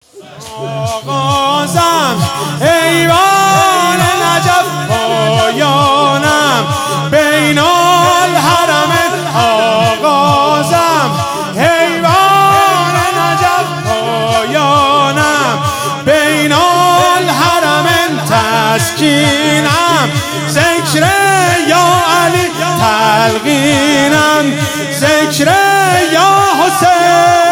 آغازم ایوان نجف پایانم بین الحرمین آغازم ایوان نجف پایانم بین الحرمین تسکینم ذکر یا علی تلقینم ذکر یا حسین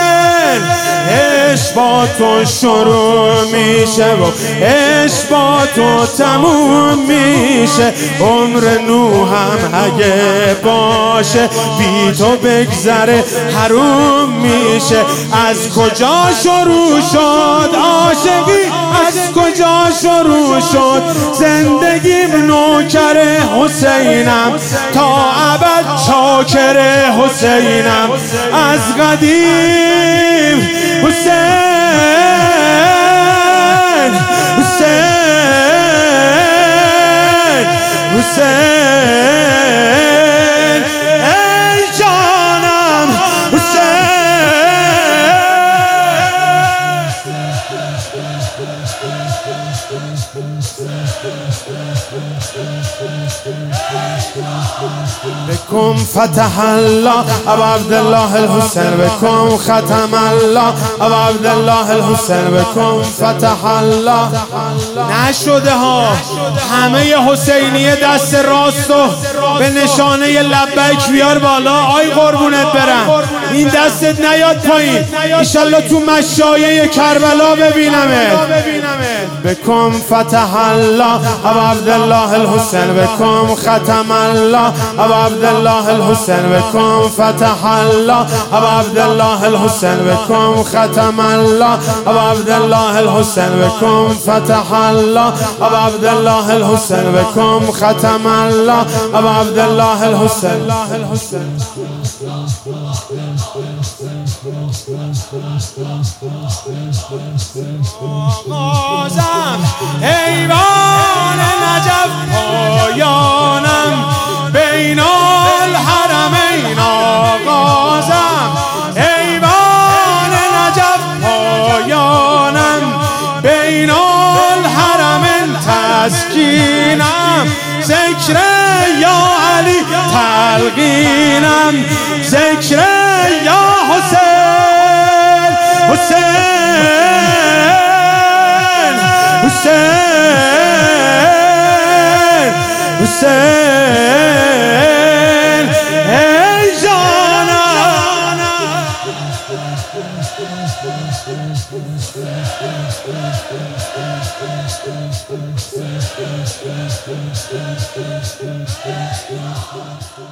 عشق با تو شروع میشه و عشق با تو تموم میشه عمر نوحم اگه باشه بی تو بگذره حروم میشه از کجا شروع شد عاشقی از کجا شروع شد زندگیم نوکر حسینم تا ابد چاکر حسینم از قدیم حسین حسین حسین ای جانم حسین بكم فتح الله ابو عبدالله الحسین بكم ختم الله ابو عبدالله الحسین بكم فتح الله نشده ها همه حسینیه دست راستو به نشانه لبیک بیار بالا آی قربونت برم این دستت نیاد پایین انشالله تو مشایع کربلا ببینمت بكم فتح الله ابو عبدالله الحسین بكم ختم الله ابو عبدالله الحسین بكم فتح الله ابو عبدالله الحسین بكم ختم الله ابو عبدالله الحسین بكم فتح الله ابو عبدالله الحسین بكم ختم الله ابو عبدالله الحسین آغازم ایوان نجف پایانم بین الحرمین آغازم ایوان نجف پایانم بین الحرمین تسکینم ذکر یا علی تلقینم ذکر یا حسین حسین حسین حسین ای جانم